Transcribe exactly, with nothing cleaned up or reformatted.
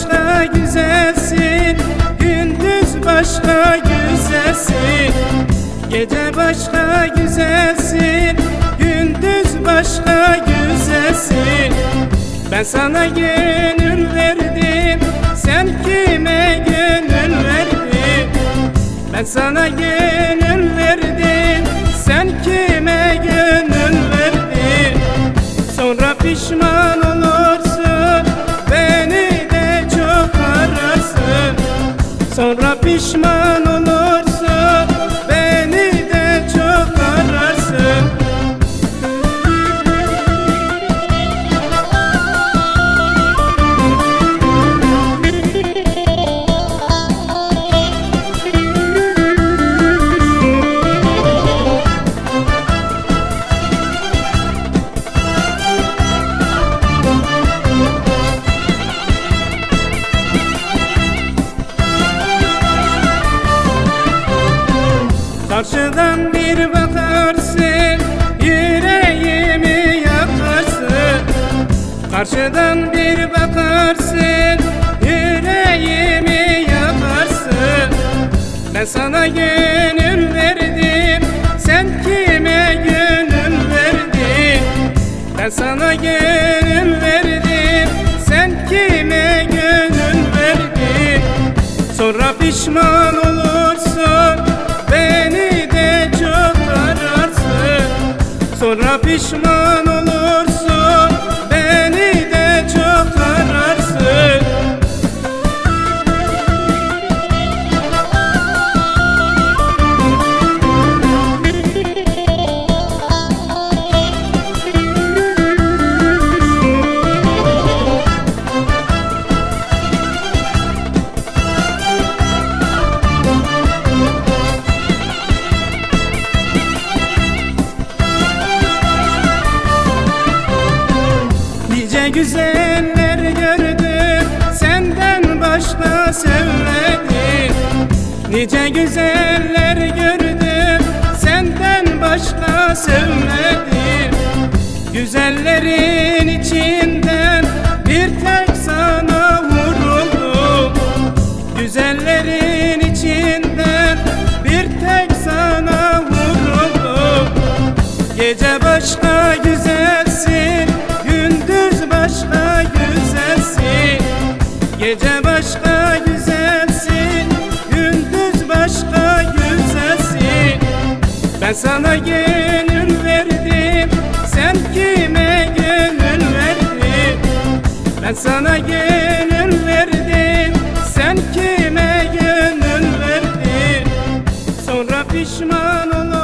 başka güzelsin, gündüz başka güzelsin. Gece başka güzelsin, gündüz başka güzelsin. Ben sana gönül verdim, sen kime gönül verdin? Ben sana gönül verdim, sen kime gönül verdin? Sonra pişman olursun, beni de çok ararsın. Sonra pişman olursun, beni de çok ararsın. Karşıdan bir bakarsın, yüreğimi yakarsın. Karşıdan bir bakarsın, yüreğimi yakarsın. Ben sana gönül verdim, sen kime gönül verdin? Ben sana gönül verdim, sen kime gönül verdin? Sonra pişman olursun, beni de çok ararsın. Sonra pişman olursun, beni de çok ararsın. Nice güzeller gördüm, senden başka sevmedim. Nice güzeller gördüm, senden başka sevmedim. Güzellerin içinden bir tek sana vuruldum. Güzellerin içinden bir tek sana vuruldum. Gece başka güzelsin, gündüz başka güzelsin. Gece başka güzelsin, gündüz başka güzelsin. Ben sana gönül verdim, sen kime gönül verdin? Ben sana gönül verdim, sen kime gönül verdin? Sonra pişman olur